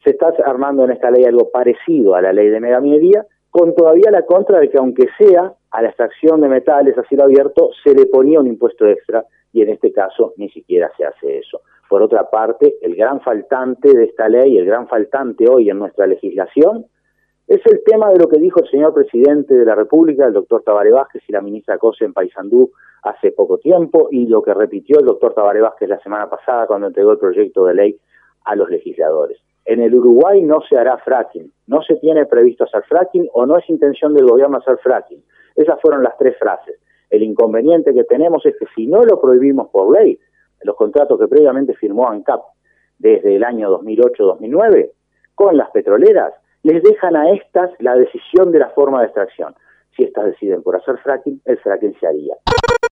se está armando en esta ley algo parecido a la ley de megaminería, con todavía la contra de que aunque sea a la extracción de metales a cielo abierto, se le ponía un impuesto extra, y en este caso ni siquiera se hace eso. Por otra parte, el gran faltante de esta ley, el gran faltante hoy en nuestra legislación, es el tema de lo que dijo el señor presidente de la República, el doctor Tabaré Vázquez, y la ministra Cose en Paysandú hace poco tiempo, y lo que repitió el doctor Tabaré Vázquez la semana pasada cuando entregó el proyecto de ley a los legisladores. En el Uruguay no se hará fracking, no se tiene previsto hacer fracking o no es intención del gobierno hacer fracking. Esas fueron las tres frases. El inconveniente que tenemos es que si no lo prohibimos por ley, los contratos que previamente firmó ANCAP desde el año 2008-2009 con las petroleras, les dejan a estas la decisión de la forma de extracción. Si estas deciden por hacer fracking, el fracking se haría.